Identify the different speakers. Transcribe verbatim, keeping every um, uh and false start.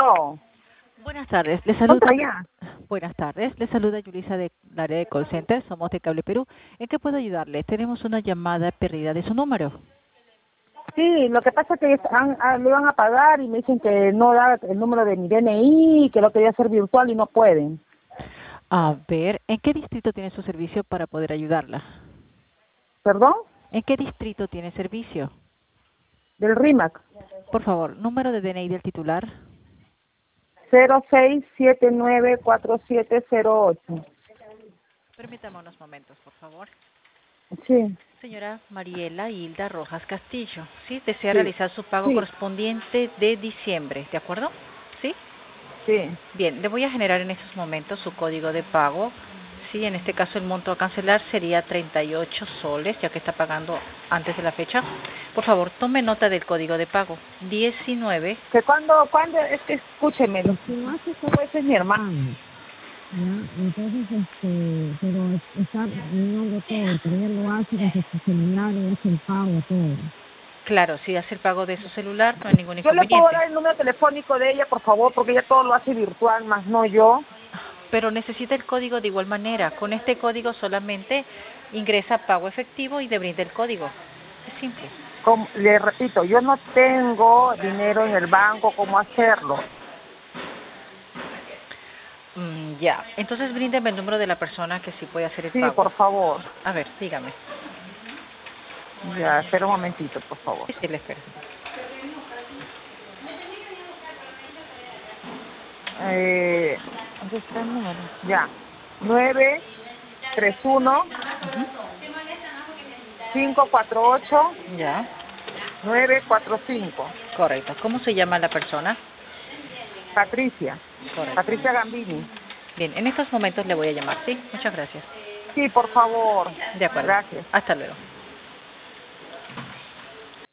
Speaker 1: Aló.
Speaker 2: Buenas tardes, le
Speaker 1: ¿Contra
Speaker 2: saluda.
Speaker 1: allá?
Speaker 2: Buenas tardes, le saluda Yulisa de la área de call center, somos de Cable Perú. ¿En qué puedo ayudarle? Tenemos una llamada perdida de su número.
Speaker 1: Sí, lo que pasa es que están, ah, le van a pagar y me dicen que no da el número de mi D N I, que lo quería hacer virtual y no pueden.
Speaker 2: A ver, ¿en qué distrito tiene su servicio para poder ayudarla?
Speaker 1: ¿Perdón?
Speaker 2: ¿En qué distrito tiene servicio?
Speaker 1: Del RIMAC.
Speaker 2: Por favor, número de D N I del titular.
Speaker 1: cero seis siete nueve cuatro siete cero ocho.
Speaker 2: Permítame unos momentos, por favor.
Speaker 1: Sí,
Speaker 2: Señora Mariela Hilda Rojas Castillo, ¿sí? Desea
Speaker 1: sí,
Speaker 2: realizar su pago
Speaker 1: sí,
Speaker 2: correspondiente de diciembre, ¿de acuerdo? ¿Sí?
Speaker 1: sí.
Speaker 2: Bien, le voy a generar en estos momentos su código de pago. Sí, en este caso el monto a cancelar sería treinta y ocho soles, ya que está pagando antes de la fecha. Por favor, tome nota del código de pago. diecinueve.
Speaker 1: Que cuando, cuando, es que escúcheme, lo que no hace todo eso es mi hermano. Ya, entonces, este, pero está viendo todo, pero ella lo hace desde su celular, ella hace el pago, todo.
Speaker 2: Claro, si hace el pago de su celular, no hay ningún
Speaker 1: Yo le puedo
Speaker 2: inconveniente.
Speaker 1: dar el número telefónico de ella, por favor, porque ella todo lo hace virtual, más no yo.
Speaker 2: Pero necesita el código de igual manera. Con este código solamente ingresa pago efectivo y le brinda el código. Es simple.
Speaker 1: Como, le repito, yo no tengo dinero en el banco, ¿cómo hacerlo?
Speaker 2: Mm, ya. Entonces bríndeme el número de la persona que sí puede hacer el
Speaker 1: Sí,
Speaker 2: pago.
Speaker 1: por favor.
Speaker 2: A ver, dígame.
Speaker 1: Ya, espera un momentito, por favor.
Speaker 2: Sí, sí, le espero.
Speaker 1: Eh, ¿Dónde está el número? Ya. nueve tres uno
Speaker 2: Ujú.
Speaker 1: cinco cuatro ocho
Speaker 2: Ya,
Speaker 1: nueve cuatro cinco.
Speaker 2: correcto. ¿Cómo se llama la persona?
Speaker 1: Patricia.
Speaker 2: Correcto.
Speaker 1: Patricia Gambini.
Speaker 2: Bien, en estos momentos le voy a llamar, ¿sí? Muchas gracias.
Speaker 1: Sí, por favor.
Speaker 2: De acuerdo.
Speaker 1: Gracias.
Speaker 2: Hasta luego.